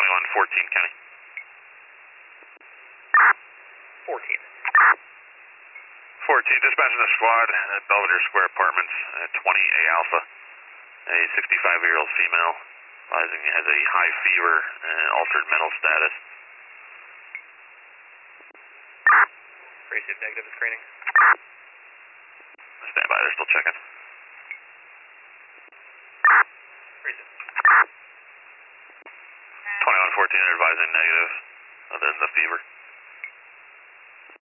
2114 County. 14. 14, dispatching the squad at Belvedere Square Apartments at 20A Alpha. A 65-year-old female, advising has a high fever and altered mental status. Racing negative screening. Stand by, they're still checking. Racing. 2114 advising negative, other than the fever.